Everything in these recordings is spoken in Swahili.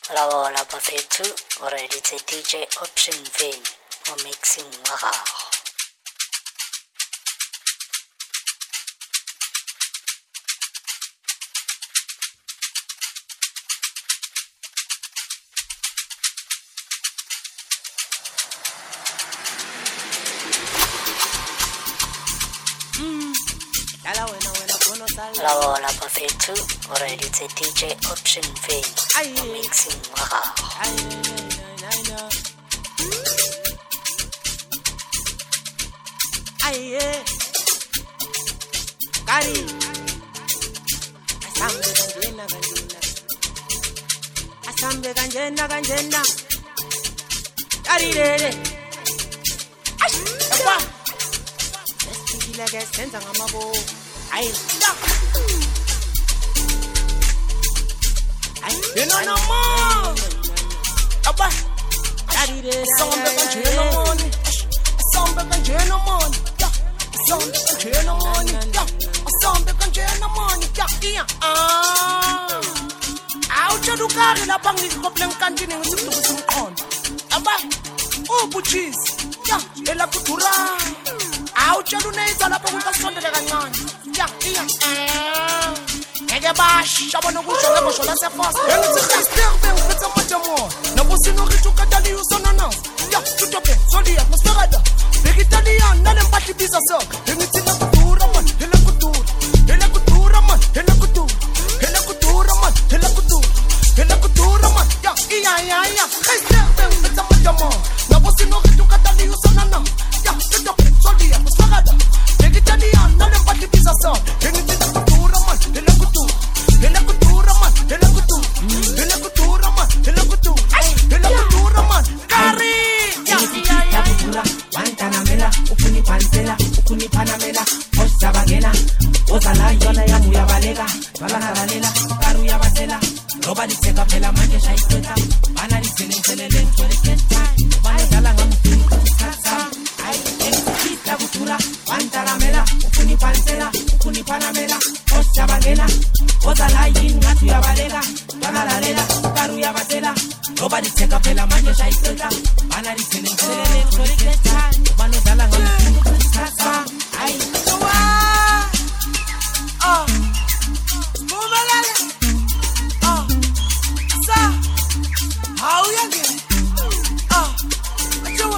La bafethu already it's a DJ Option Vein or mixing wa La bafethu already it's a DJ Option Vein or mixing wa Kari Asambe kanjena Kari rere Apa Sesikile kesenza ngamabo Ay no more Apa Kari rere Asambe kanjena money Asambe kanjena money Asambe kanjena money Asambe kanjena money Awutsha ukari lapha ngikhophela enkantini ngithi kuduka simqondo aba ubutshisi ela kudura awutsha unetha lapha ukasondele kancane ngeke basha bona kusho ngebosho lasefast ngithi khayistebe ngiphethe amajamo nabo sinokithi ukatali usonana tutope solia masperada Italian nalempatli biza so ngithi la kudura man ela kudura man ela kudura man ya khayistebe ngiphethe amajamo nabo sinokithi ukatali usonana tutope solia masperada Italian nalempatli biza so ngithi la kudura man ela kudura man kari Wantanamela, ukuni pansela, ukuni panamela, osabagela, ozala yona ya muya balega, balalalela, karu ya basela, nobody take up la manje shaiteta, bana liselele toleketa, bana dala ngamufuni kutsatsa, ai ekita kutura, wantanamela, ukuni pansela, ukuni panamela, osabagela, ozala yona ya balega, balalalela, karu ya basela, nobody take up la manje shaiteta, bana liselele toleketa. Mano dala ngam kutsatsa ai towa bumalala sa how ya get towa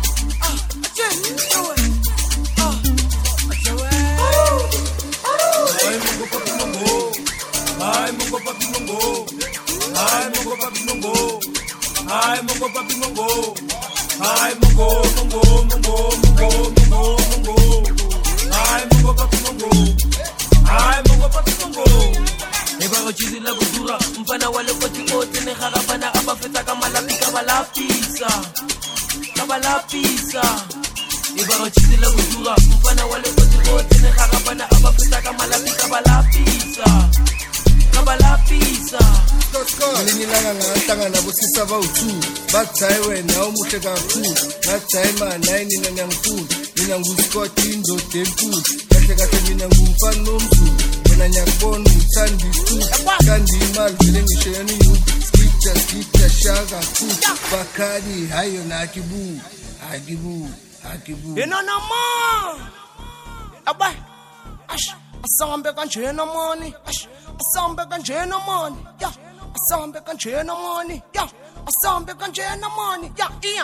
towa Ay mongo papi mongo Eba gochizi la kudura mfana wale koti kote ne kharabana abafeta kama lapika balapisa Eba gochizi la kudura mfana wale koti kote ne kharabana abafeta kama lapika balapisa Ngilinilanga ngahlangana bosisa bawu2 bathayi wena umuhle kakhulu bathayi mana yini nanyangifuni mina nguScott indoda enkulu kahle mina ngumfana nomzulu wena nyakubona uthanda isu kandi imali vele ngishayani you skipta shaka futhi bakani hayo nakibu no more aba asambe kanjena money asambe kanjena money asambe kanjena money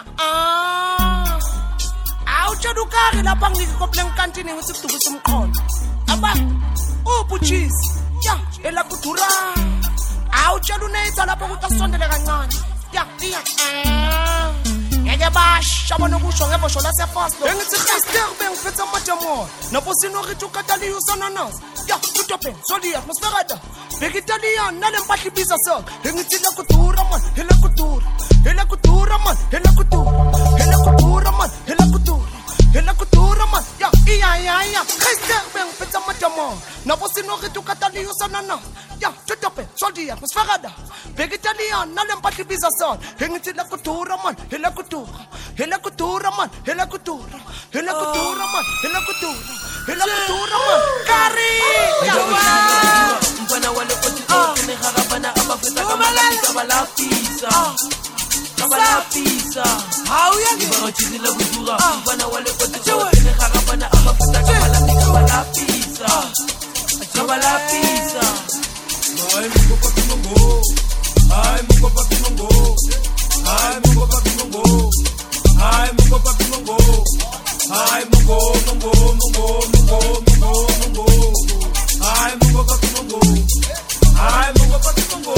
awutsha ukari lapha ngikhophela enkantini ngithi kuduka simqondo aba ubutshisi ela kudura awutsha unetha lapha ukasondele kancane ngeke basha bona kusho ngebosho lasefast ngithi khayistebe ngiphethe amajamo nabo sinokithi ukatali usonana tutope solia masperada Italian nalempatli biza so ngithi la kudura man ela kudura man khayistebe ngiphethe amajamo nabo sinokithi ukatali usonana tutope solia masperada Italian man, nalempati biza son. Hengiti la kutura man, hela kutura. Hela kutura man, hela kutura. Hela kutura man, hela kutura. Hela kutura man. Kari! Mpana wale koti kote ne harabana abafeta kamalani kabala pizza. Kabala pizza. Ibaro chizi la kutura. Mpana wale koti kote ne harabana abafeta kamalani kabala pizza. Kabala pizza. Ay mungo papi mungo. Ay mungo papi mungo. Ay mungo papi mungo. Ay mungo papi mungo. Ay mungo mungo mungo mungo mungo mungo. Ay mungo papi mungo. Ay mungo papi mungo.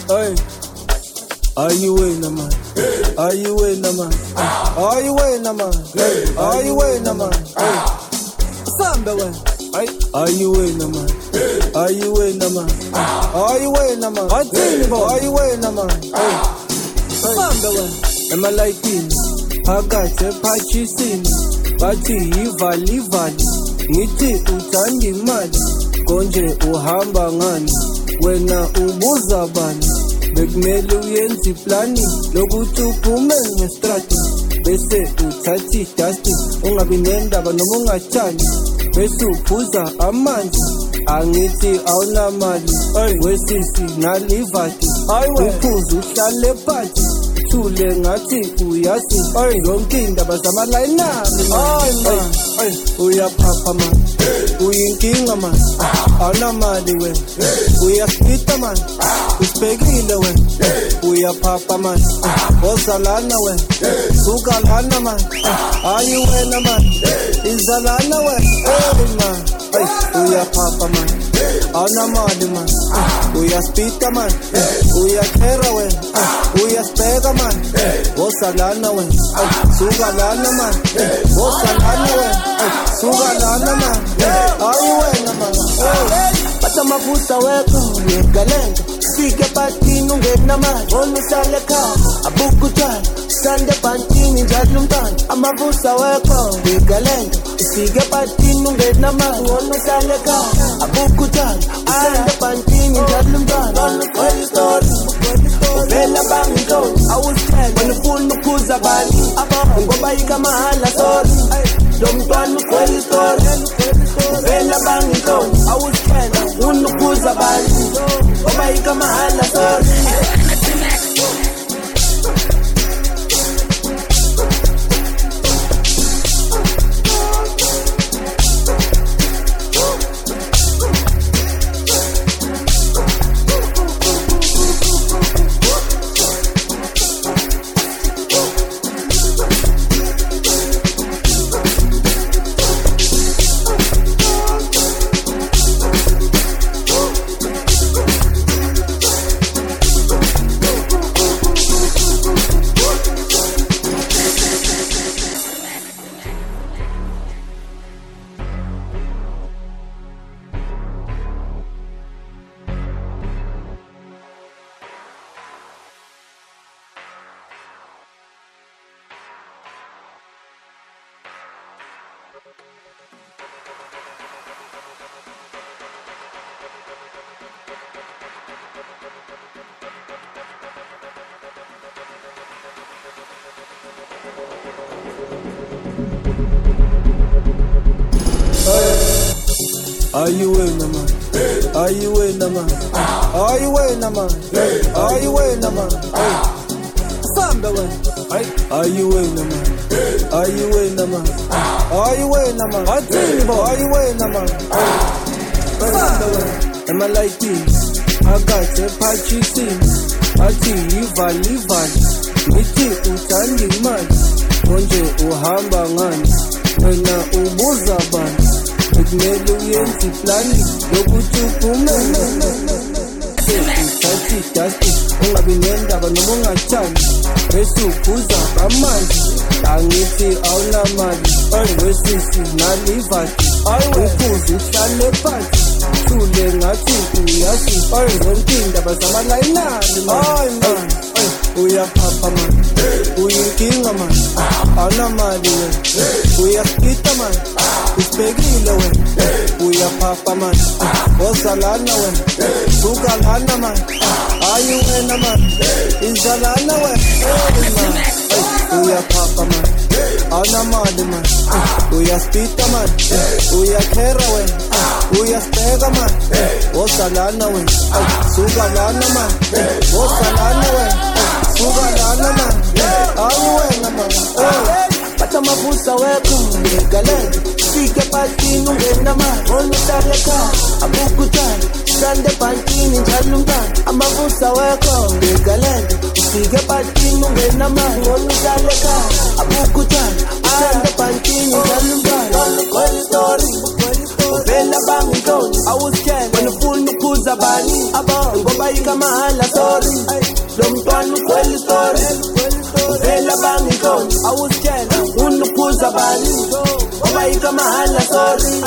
Hey. Are you in, man? Are you in, man? Are you in, man? Are you in, man? Samba way. Are you in, man? Are you in, man? Are you in, man? Are you in, man? Samba way. Am I like him? I got a patchy scene. Bathi vali. Ngithi uthanda imali. Konje uhamba ngani? Wena ubuza bani? Bekumele uyenze iplani lokuthi uphume ngestrati bese uthathi dust ungabi nendaba noma ungathandi bese uphuza amanzi angithi awunamali wesisi nalivati uphuza uhlale phansi thule ngathi uyazi yonke indaba zamalayinami uyaphapha man uyinkinga man awunamali wena uyaspita man usibhekile wena uyaphapha man ozalana wena sukalana man ayi wena man izalana wena man uyaphapha man awunamali man uyaspita man uyakhera wena uyasibheka man ozalana wena sukalana man ozalana wena sukalana man ayi wena man Bata mafuta weko ngegalenga Fike patini ungena mali Onusale kao abuku tani Sande pantini njadlu mtani Amafuta weko ngegalenga Fike patini ungena mali Onusale kao abuku tani Sande pantini njadlu mtani Kweli story Vela bangi toni Awustele Wanifunu kuza bani Ngoba yika mahala sorry Domtwanu kweli story Vela bangi toni Awustele Unukuza bani Ngoba yika mahala sorry Are you in, man? Are you in, man? Are you in, man? Are you in, man? Samba way. Are you in, man? Are you in, man? Are you in, man? Are you in, man? Samba way. Am I like this? I got a patchy scene. Bathi vali. Ngithi uthanda imali. Konje uhamba ngani? Wena ubuza bani? Bekumele uyenze iplani lokuthi uphume uthathi dust ungabi nendaba noma ungathandi bese uphuza amanzi angithi awunamali wesisi nalivati uphuza uhlale phansi thule ngathi uyazi yonke indaba zamalayinami man uyaphapha man uyinkinga man awunamali wena uyaspita man usibhekile wena uyaphapha man ozalana wena sukalana man ayi wena man izalana wena man uyaphapha man awunamali man uyaspita man uyakhera wena uyasibheka man ozalana wena sukalana man ozalana wena sukalana man ayi wena man Bata mafuta weko ngegalenga Fike patini ungena mali Onusale kao abuku tani Sande pantini njadlu mtani Amafuta weko ngegalenga Fike patini ungena mali Onusale kao abuku tani Sande pantini njadlu mtani Kweli story Vela bangi toni Awustele Wanifunu kuza bani Ngoba Obayika mahala sorry Lo mntwana ukweli story Vela bangikoni awusitshela unuphuza bani Obayika mahala sorry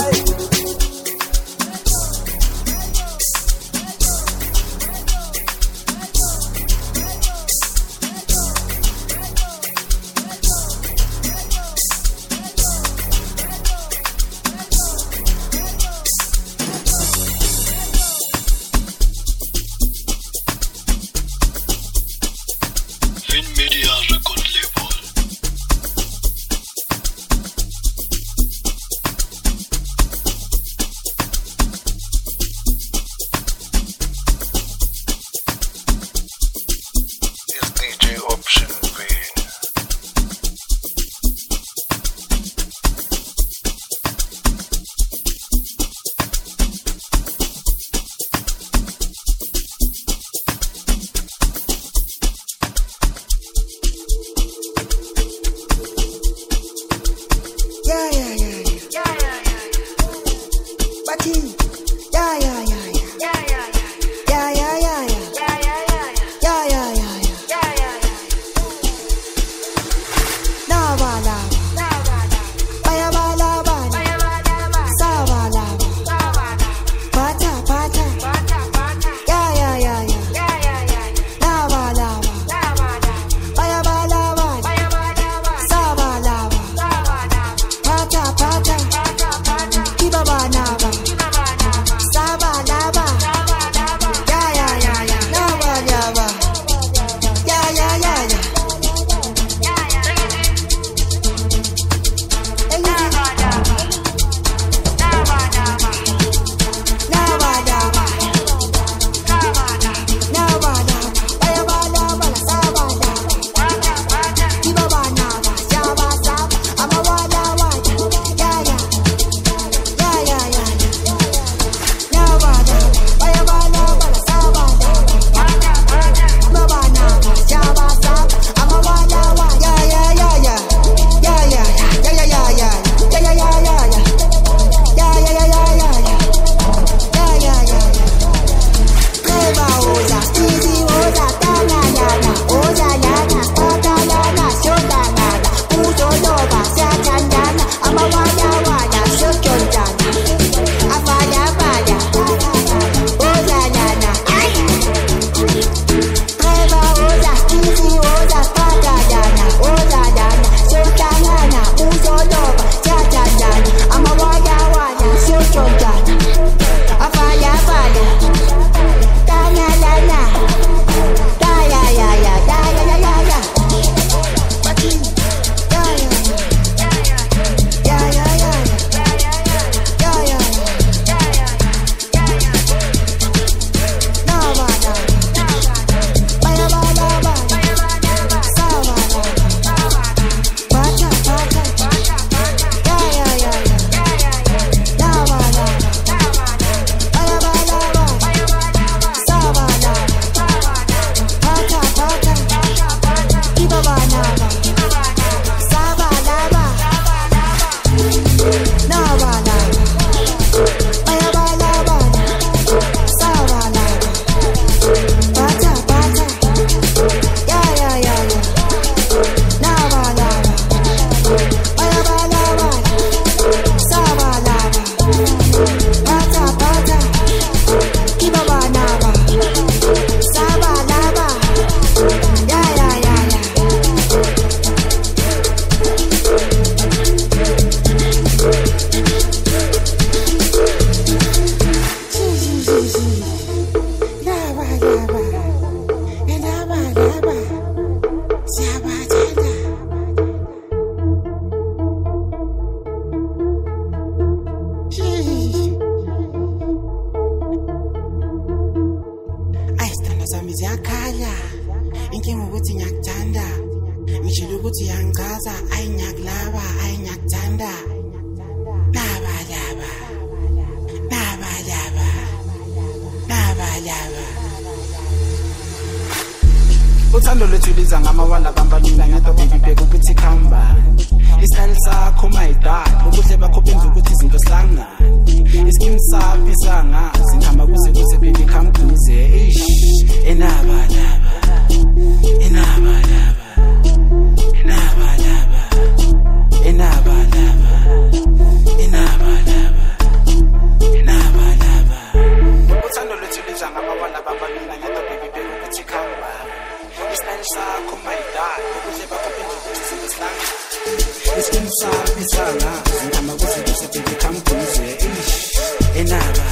uthando lwethu liza ngamawala bambalula ngento baby bheka ukuthi khamba isitayile sakho mayidala ubuhle bakho benza ukuthi izinto sihlangane iskin sakho isangazi ngihamba kuze baby come kuze enaba uthando lwethu liza ngamawala bambalula ngento baby bheka ukuthi khamba isitayile sakho mayidala ubuhle bakho benza ukuthi izinto sihlangane iskin sakho isangazi ngihamba kuze baby come kuze enaba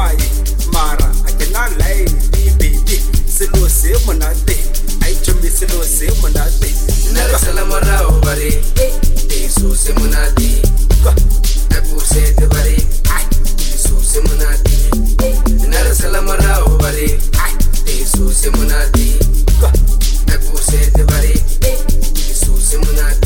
why mara akena lie baby selo se monate ai chumbi selo se monate nare sala marao bare eso se monate aku se te bare eso se monate nare sala marao bare eso se monate aku se te bare eso se monate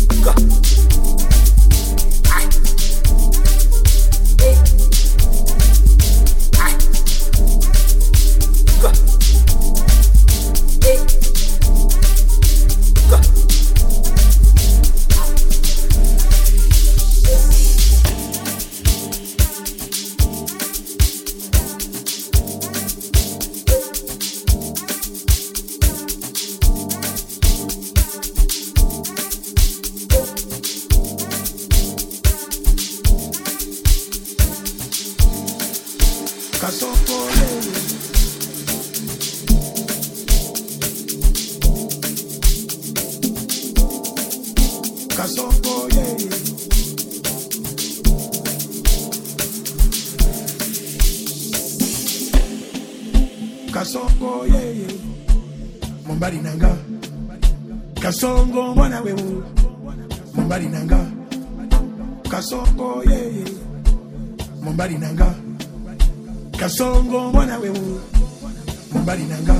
Kasongo yeah Mombari nanga Kasongo mwana wewe Mombari nanga Kasongo yeah Mombari nanga Kasongo mwana wewe Mombari nanga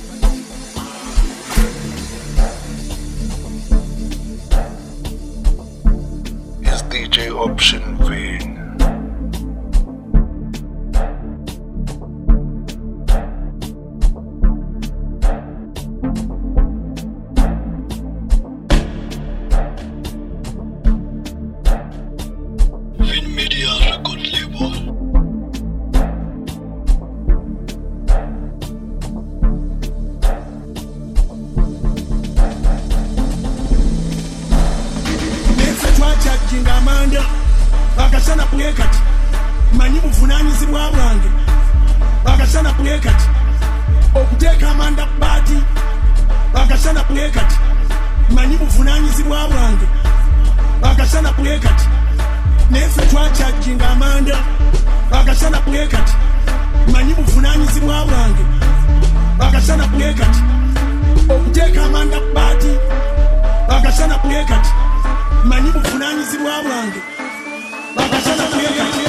It's DJ Option V. Bakashana pwekati manyi buvunanyizibwa bwange bakashana pwekati okuteeka amanda kubbaati bakashana pwekati manyi buvunanyizibwa bwange bakashana pwekati nefe twakyajjinga amanda bakashana pwekati manyi buvunanyizibwa bwange bakashana pwekati okuteeka amanda kubbaati bakashana pwekati manyi buvunanyizibwa bwange bakashana pwekati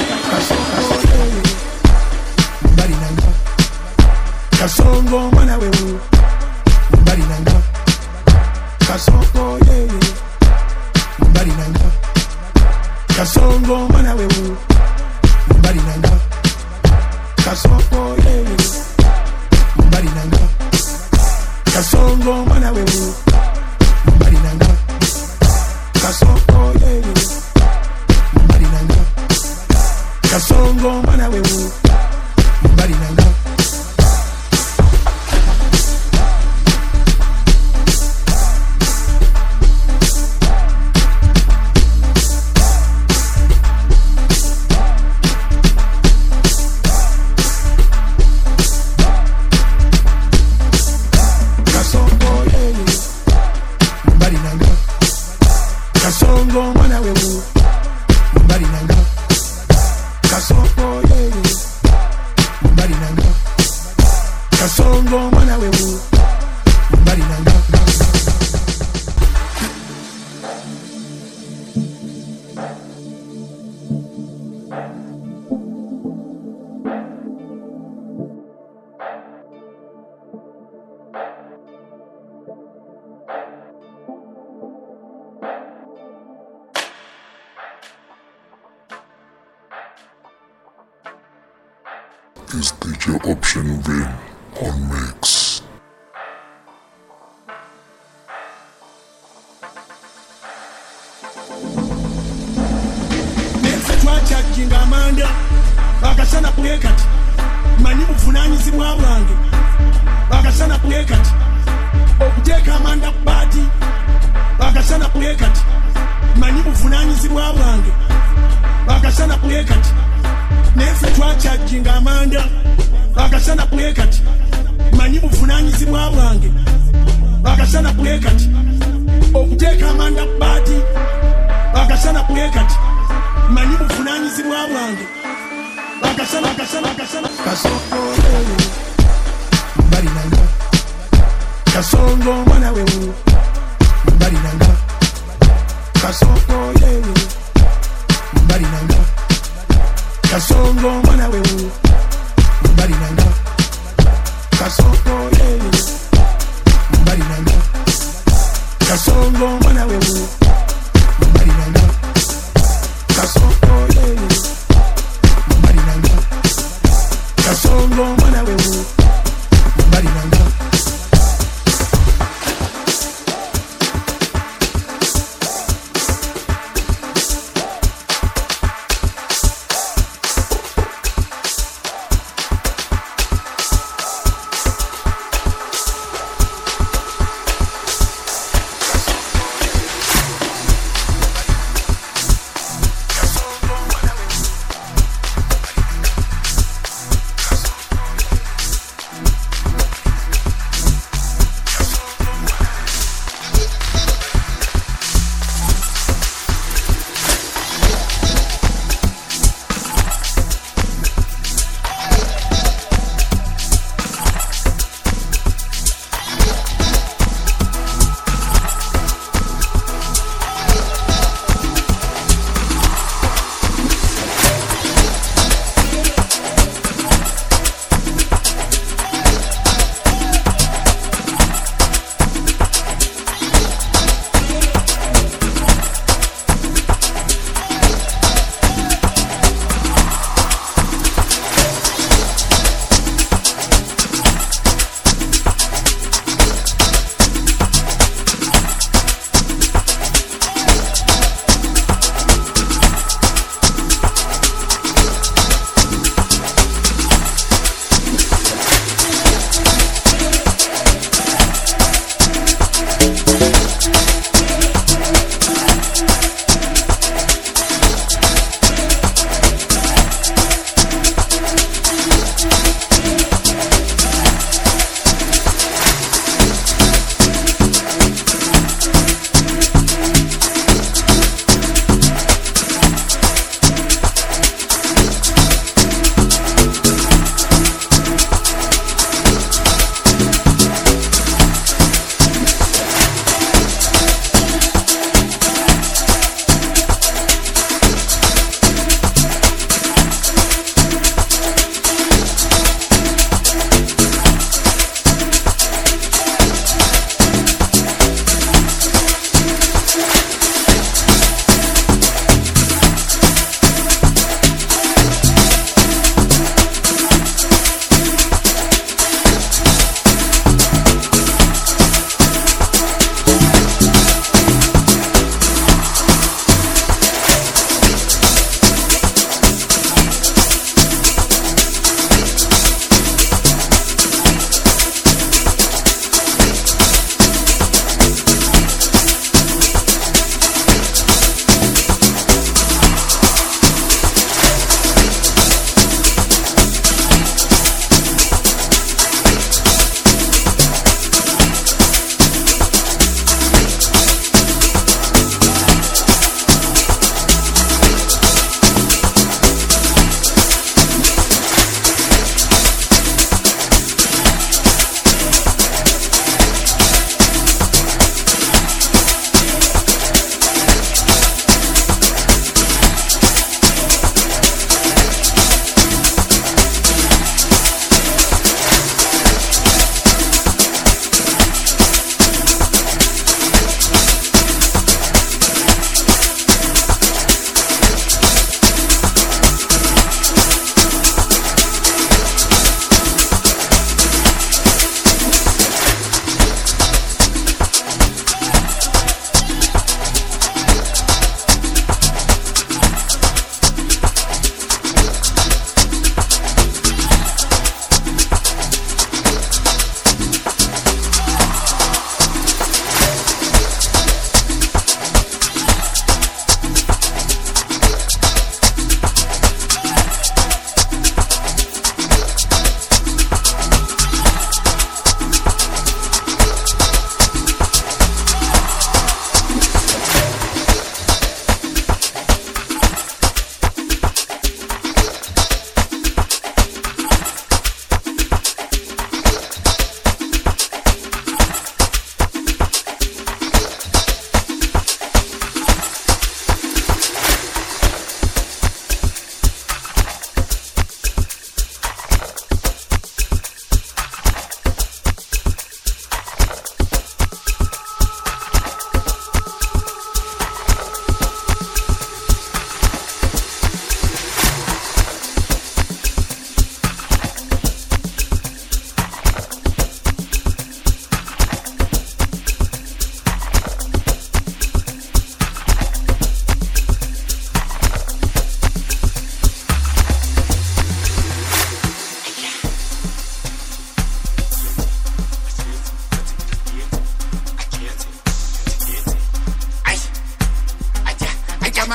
Mombari nanga Kasongo mwana wewe Mombari nanga Kasongo yeah Mombari nanga Kasongo mwana wewe Mombari nanga Kasongo yeah Mombari nanga Kasongo mwana wewe Mombari nanga Kasongo yeah Mombari nanga Kasongo mwana wewe Mombari nanga Kasongo yeah Mombari nanga Kasongo mwana wewe Mombari nanga Kasongo yeah Mombari nanga Kasongo mwana wewe Mombari nanga It's DJ Option V on mix. nefe twakyajjinga amanda bakashana pwekati manyi buvunanyizibwa bwange bakashana pwekati okuteeka amanda kubbaati bakashana pwekati manyi buvunanyizibwa bwange bakashana pwekati nefe twakyajjinga amanda bakashana pwekati manyi buvunanyizibwa bwange bakashana pwekati okuteeka amanda kubbaati bakashana pwekati manyi buvunanyizibwa bwange kasongo mbali nanga kasongo mwana wewe mbali nanga kasongo mbali nanga kasongo mwana wewe mbali nanga kasongo mbali nanga kasongo mwana wewe mbali nanga kasongo mbali nanga kasongo mwana wewe mbali nanga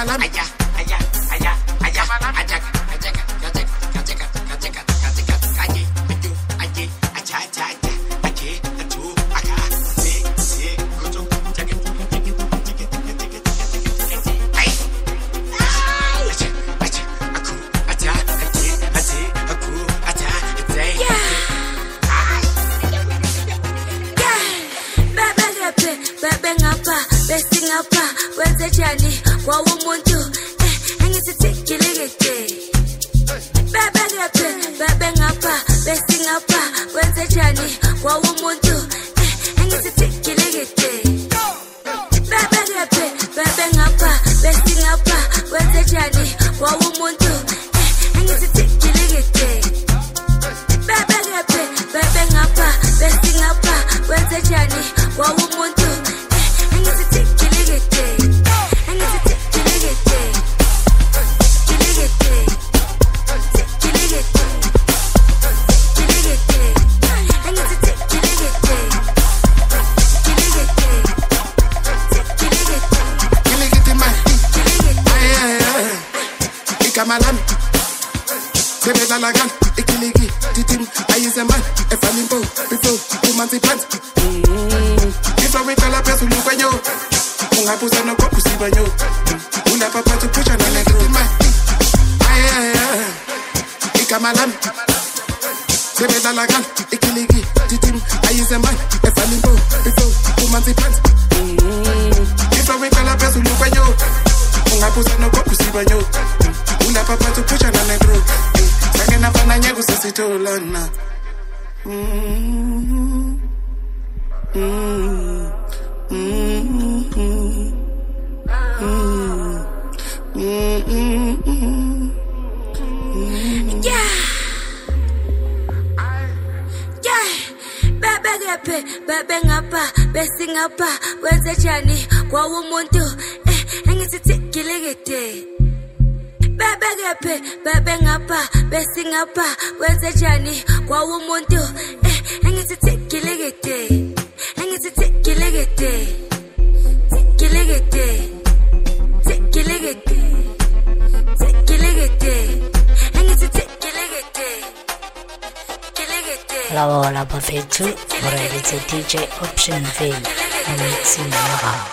La Buffet 2 en réalité DJ Option V en mixing Mara.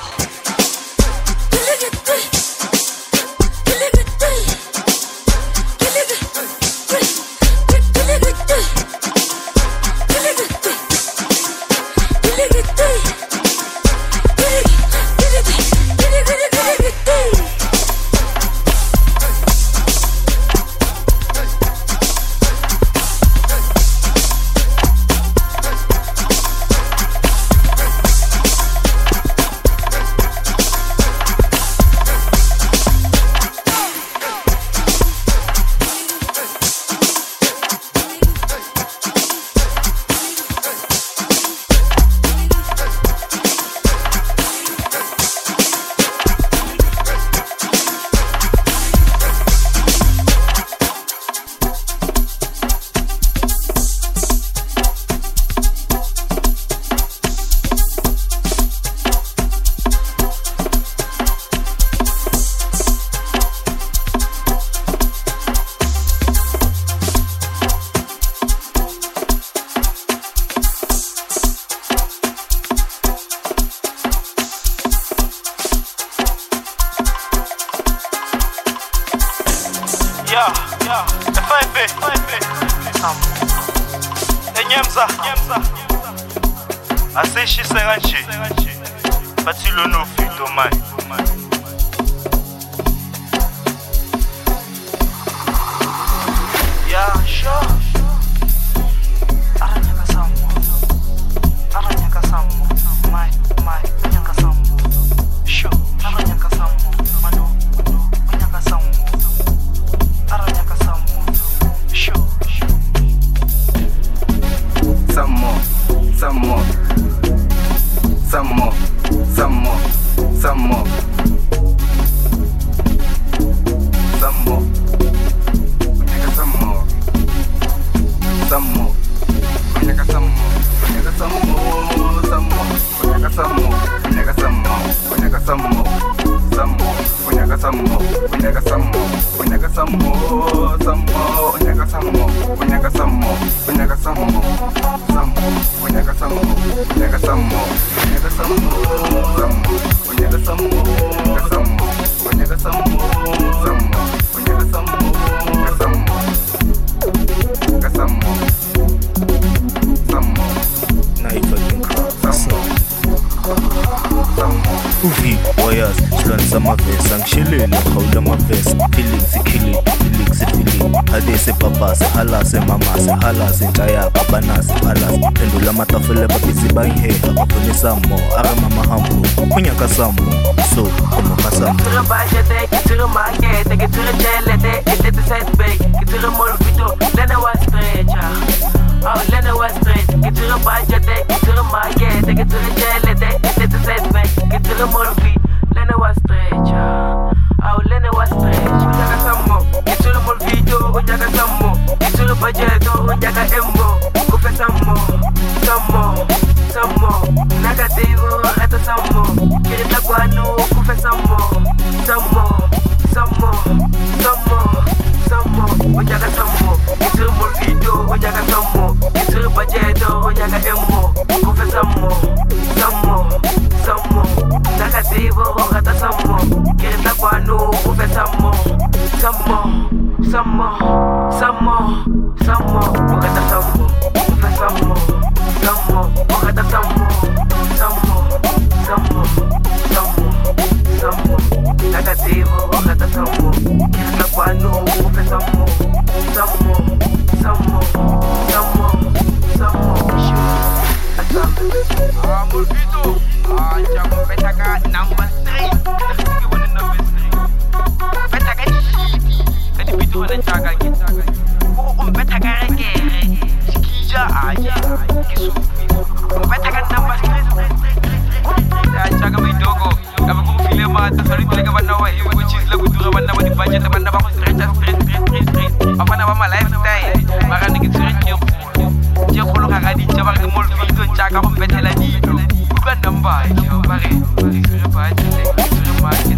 Samo, mama hambo, punya kasamo, so como kasamo. Kitira bajete, kitira market, kitira jelete, kitira set bay, kitira molfito, lena was stretcha. Oh, lena was stretch. Kitira bajete, kitira market, kitira jelete, kitira set bay, kitira molfito, lena was stretcha. Oh, lena was stretch. Punya kasamo, kitira molfito, punya kasamo, kitira bajeto, punya kaembo, kufe samo, samo. Samo, negativo, reto samo. Kirita guano, kufe samo. Samo, samo, samo, samo. Ojaga samo, kitiri molfito, ojaga samo. Kitiri bajeto, ojaga emo. Kufe samo, samo, samo. Negativo, reto samo. Kirita guano, kufe samo. Samo, samo, samo, samo. Reto samo, kufe samo. Samo, ogata samo, samo, samo, samo, samo. Negativo, ogata samo. Kirita guano, kufe samo. Samo, samo, samo, samo. Molfito, jangan petaka number 3. Kita one number 3. Petaka shiti, kadi bitu wana jaga kita. Ko petaka regere, skija aja. Petaka number 3. Jaga mai dogo, kami ko file mata sorry talaga bana wa ibu cheese lagu dura bana wadi budget bana ba straight. Apa nama ma lifestyle, maka ngi straight yo. Dia kholo ka di jabang ke molfito jaga ko betela di. Bukan number, yo bare. Sure budget, sure market,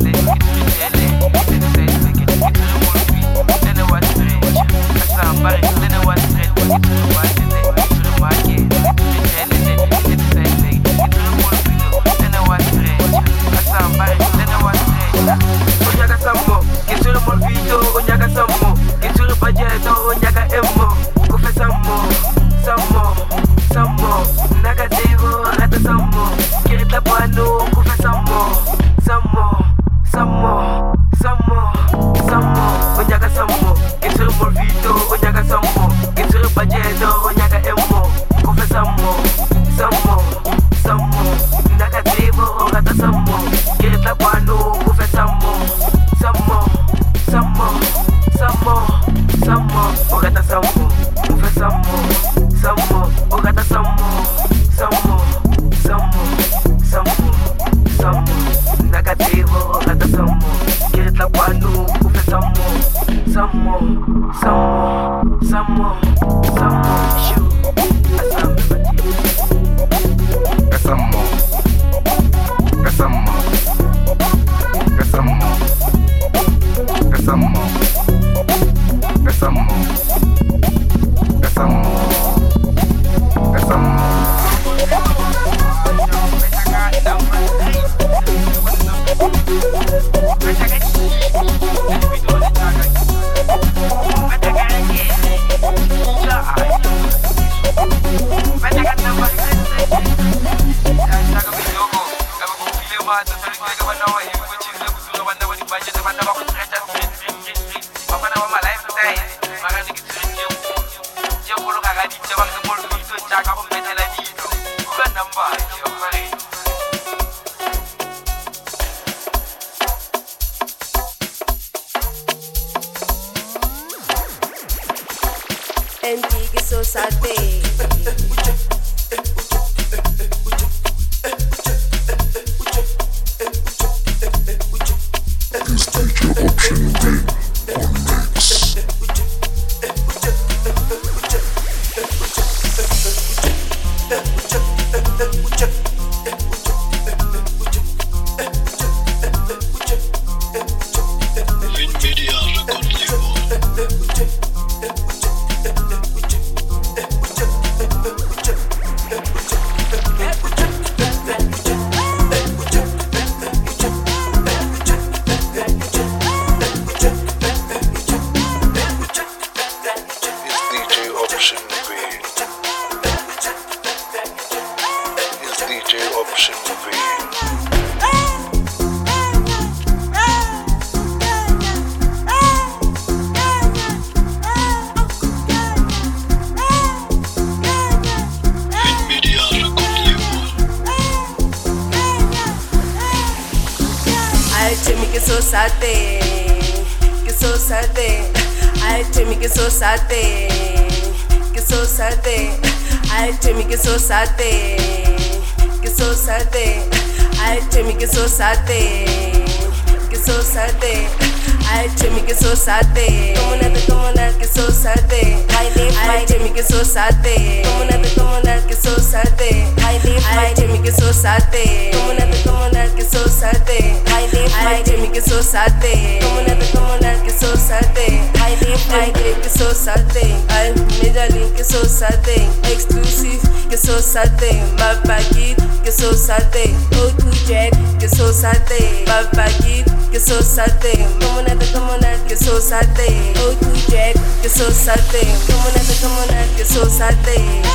so sate, get so sate. I tell me get so sate, get so sate. I tell me get so sate, get so sate. I tell me get so sate, get so sate. I tell me get so sate. Come on, get so sate. I tell me get so sate. Come on, get so sate. I tell me get so sate. Come on, get so sate. I tell me get so sate. Come on, get so sate. I get so sate. I major link get so sate. Exclusive get so sate. My packet get so sate. O2 Jack get so sate. My packet get so sate. Come on, get so sate. O2 Jack get so sate. Come on, get so sate.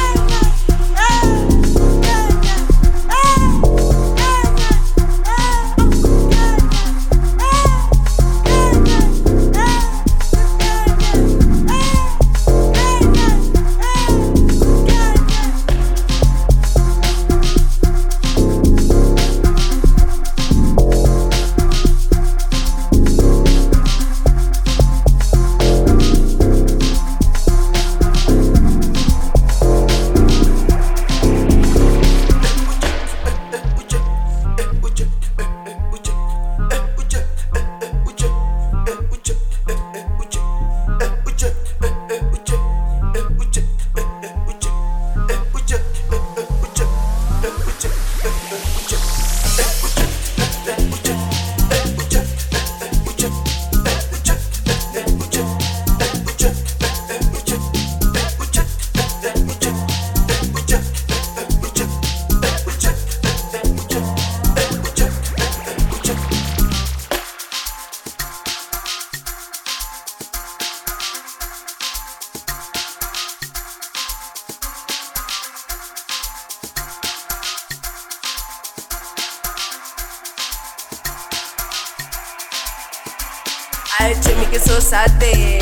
I tell me get so sate,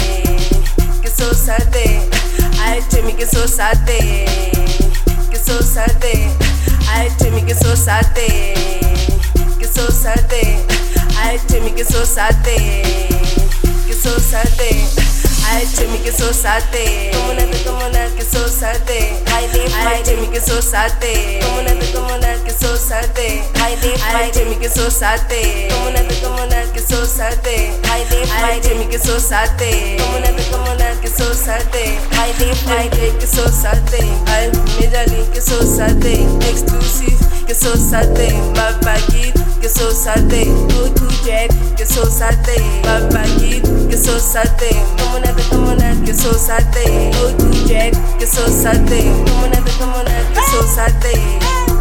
get so sate. I tell me get so sate, get so sate. I tell me get so sate, get so sate. I tell me get so sate, get so sate. I tell me get so sate. Come on, get so sate. I tell me get so sate. Come on, get so sate. I tell me get so sate. Come on, get so sate. I tell me get so sate. Come on, get so sate. I get so sate. I major link get so sate. Exclusive get so sate. My packet get so sate. O2 Jack get so sate. My packet get so sate. Come on, get so sate. O2 Jack get so sate. Come on, get so sate.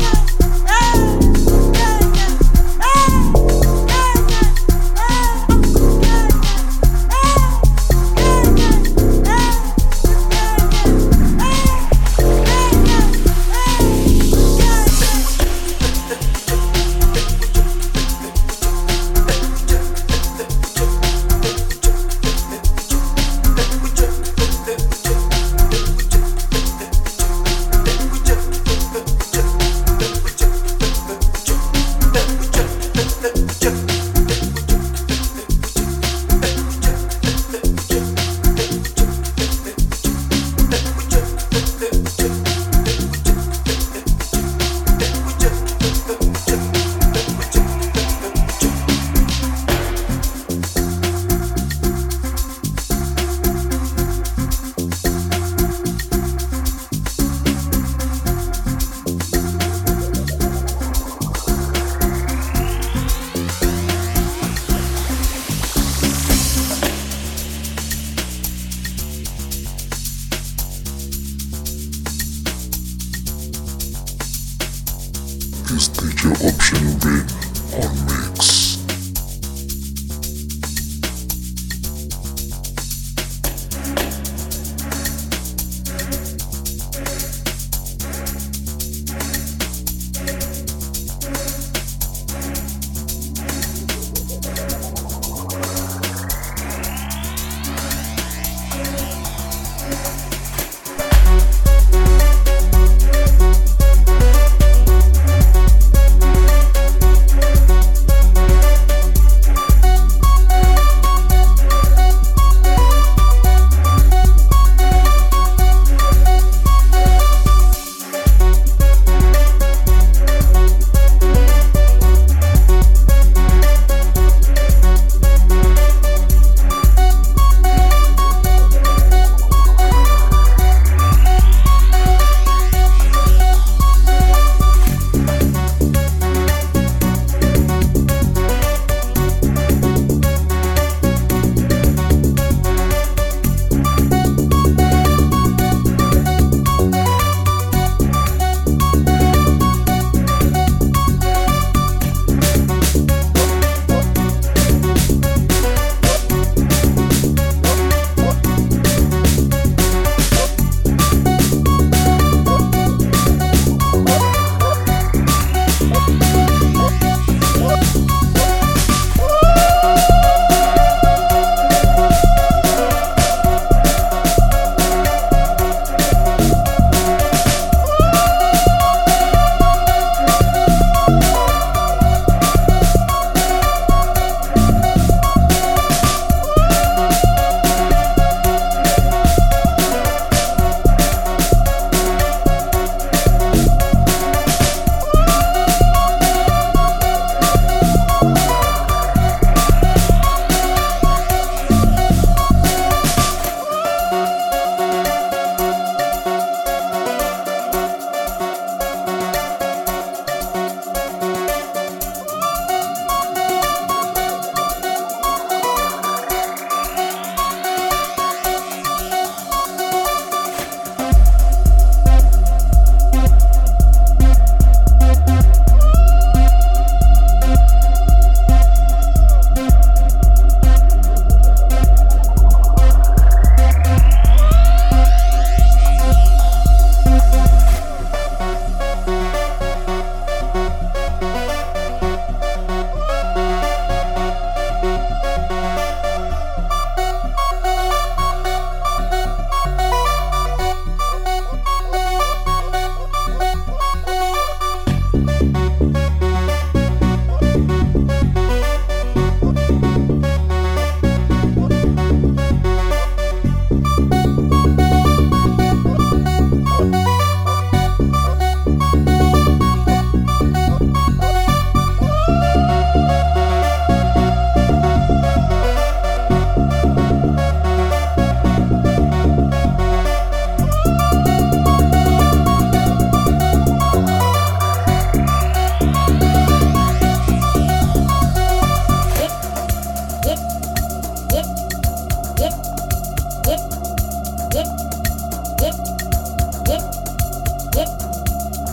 Is DJ Option Vin on mix.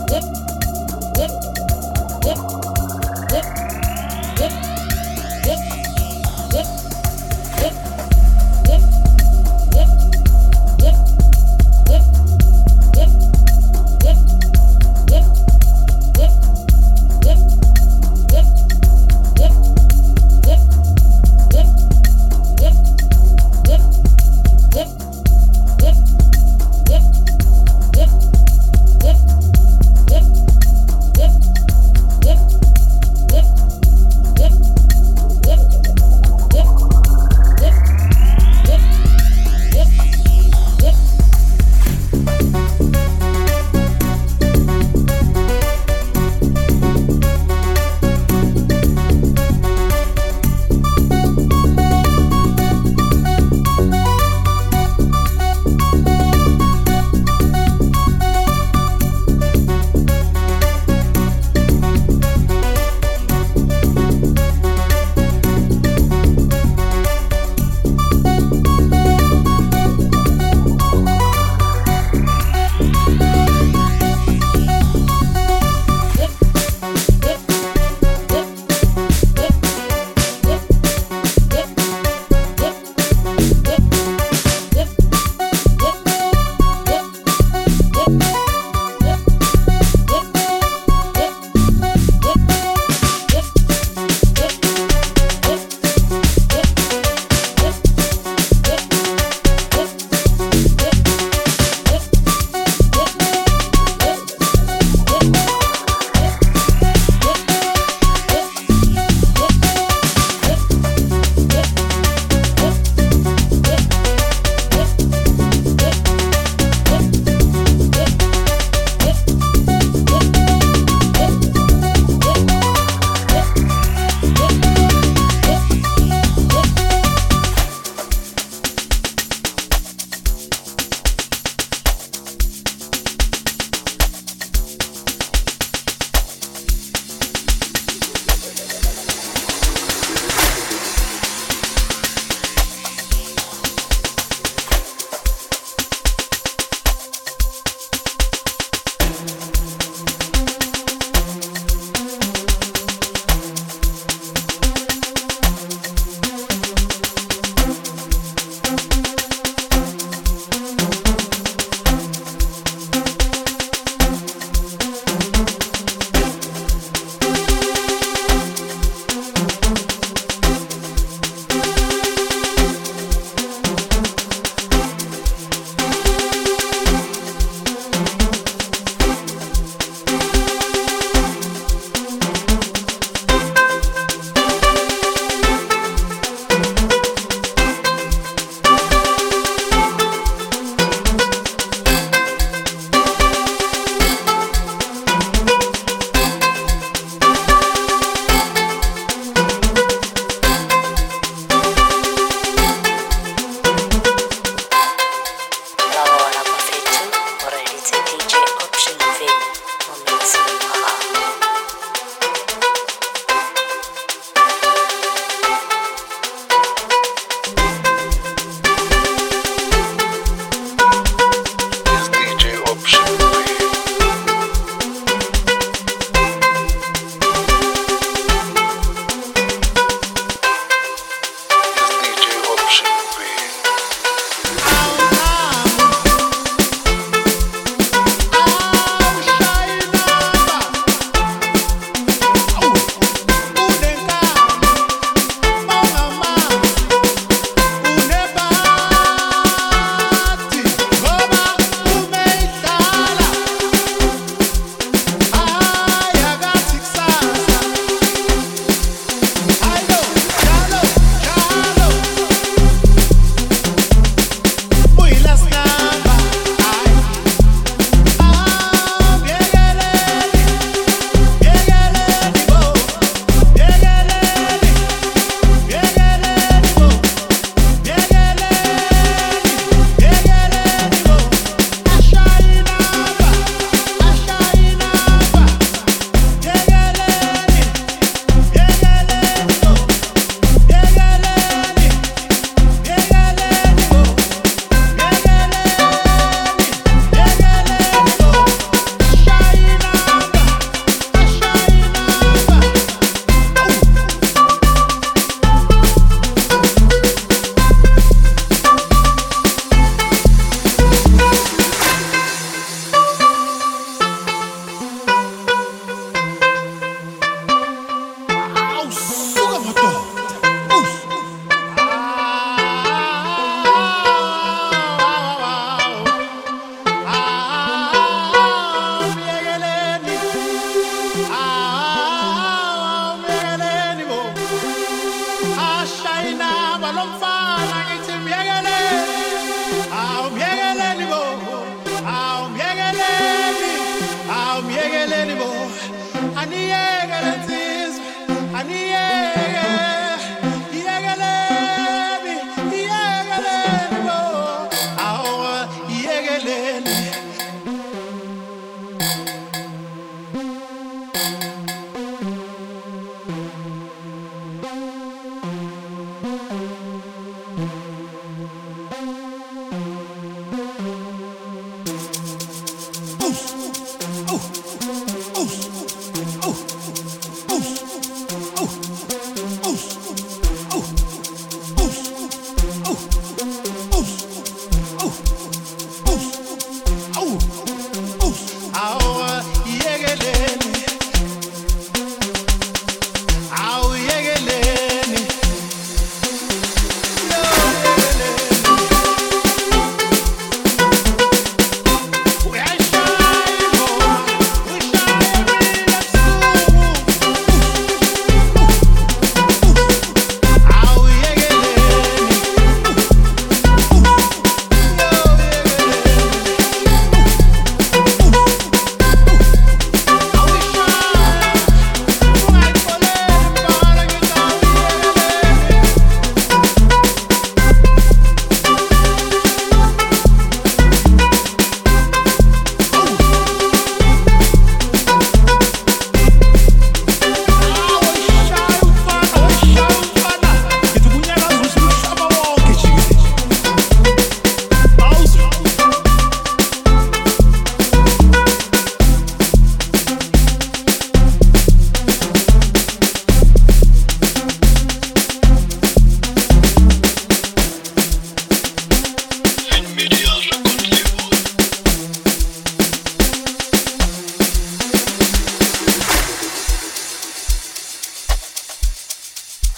Yep.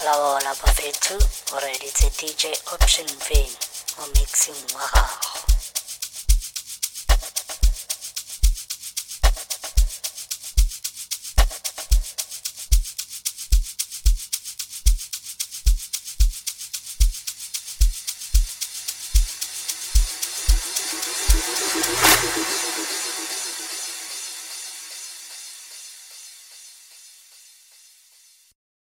Hola, hola, bafethu. Already it's a DJ Option V. Or mixing. Wow.